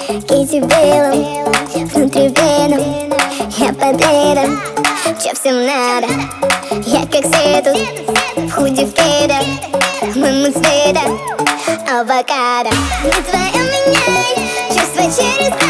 Кити белым, внутри веном, я под ледом. Чё всем надо? Я как свету, в худи в кедах, моему цвета авокадо. Не твоя меня, чувства через